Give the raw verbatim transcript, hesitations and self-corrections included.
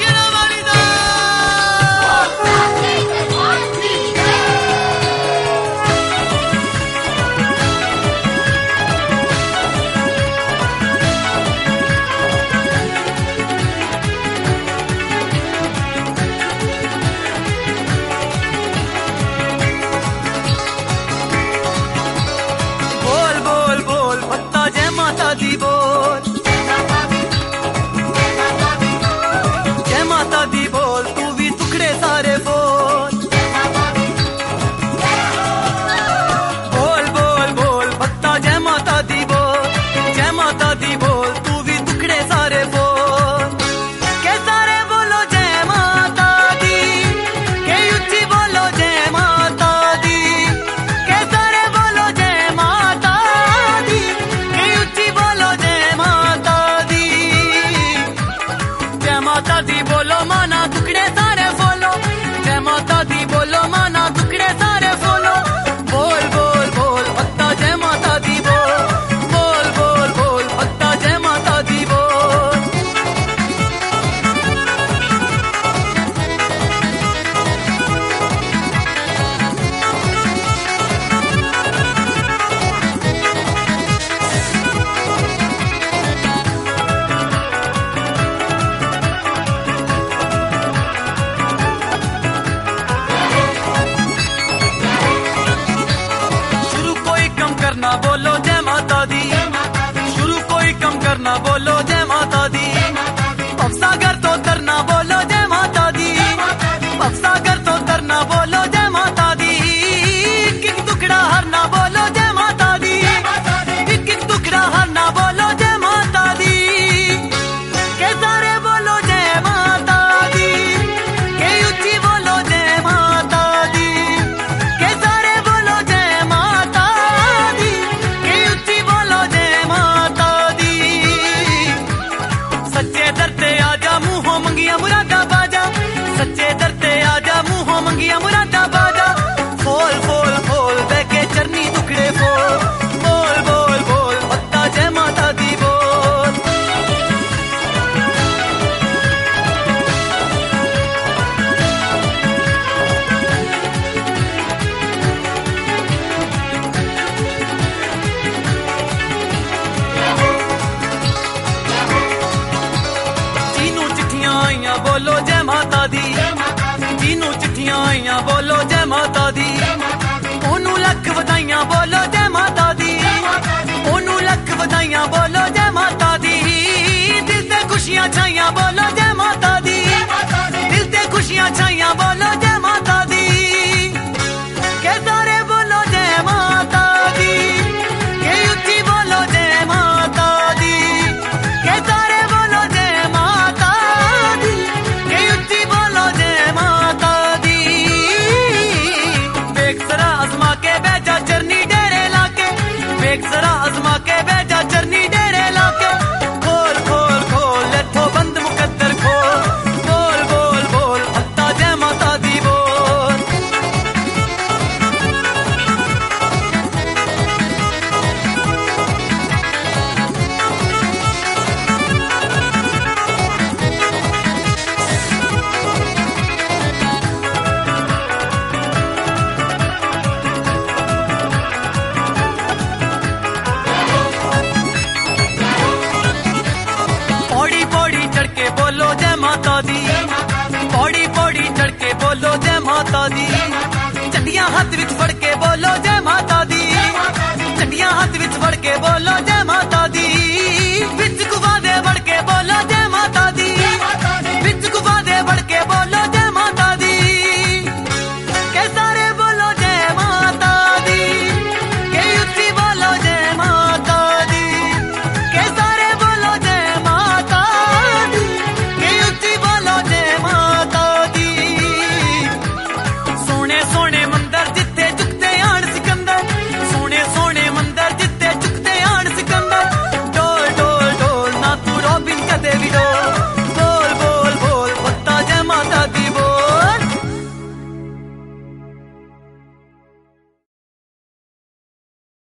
दी बोल, जय माता दी बोल, तू भी टुकड़े सारे बोल, बोल बोल बोल भक्ता जय माता दी बोल, जय माता दी बोल, तू भी टुकड़े सारे बोल, के सारे बोलो जय माता दी, के उच्ची बोलो जय माता दी, के सारे बोलो जय माता दी, के उच्ची बोलो जय माता दी, जय माता दी बोलो माना टुकड़े सारे बोलो, जय माता दी बोलो माना टुकड़े सारे बोलो, बोल बोल बोल भक्ता जय माता दी बोल, बोल बोल बोल भक्ता जय माता दी बोल। शुरू कोई कम करना बोलो जय माता दी, शुरू कोई कम करना बोलो जय माता दी, भवसागर तो तरना बोलो जय माता दी, भवसागर तो तरना बोलो जय माता दी, किक टुकड़ा हरना बोलो जय माता दी, किक किक टुकड़ा हरना बोलो जय माता दी, के सारे बोलो जय माता दी, के उच्ची बोलो जय माता दी, के सारे बोलो जय माता दी, के उच्ची बोलो जय माता दी, सच्चे दरते आजा मुंहों मंगिया मुरादा बाजा, सच्चे दरते आजा मुंहों मंगिया मुरादा बाजा, फोल फोल फोल बैके चरनी टुकड़े फोल, बोल बोल बोल भक्ता जय माता दी बोल। जीनू चिट्ठियां आईयां बोलो जय माता दी, जीनू चिट्ठियां आईयां बोलो जय माता दी, ओनू लख वधाइयां बोलो जय माता दी, ओनू लख वधाइयां बोलो जय माता दी, दिल ते खुशियां छाइयां बोलो जय माता दी, दिल ते खुशियां छाइयां बोलो जय माता दी, के सारे बोलो जय माता दी, के उच्ची बोलो जय माता दी, के सारे बोलो जय माता दी, के उच्ची बोलो जय माता दी, बेगसरा आजमा के बैजा चरनी डेरे लाके, बेगसरा आजमा के बैजा चरनी डेरे लाके, खोल खोल खोल लेथो बंद मुकद्दर खोल, बोल बोल बोल भक्ता जय माता दी बोल। पौड़ी पौड़ी चढ़ के बोलो जय माता दी, पौड़ी पौड़ी चढ़ के बोलो जय माता दी, चंडियां हाथ विच फड़ के बोलो जय माता दी, चंडियां हाथ विच फड़ के बोलो जय